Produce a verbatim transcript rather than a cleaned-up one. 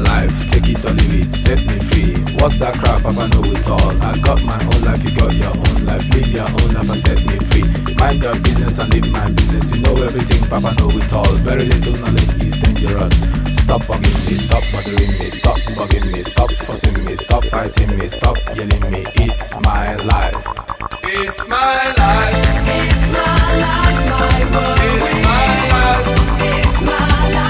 life, take it or leave it, set me free. What's that crap, Papa know it all. I got my own life, you got your own life. Live your own life and set me free. Mind your business and live my business. You know everything, Papa know it all. Very little knowledge is dangerous. Stop bugging me, stop bothering me, stop bugging me, stop fussing me, stop fighting me, stop yelling me. It's my life.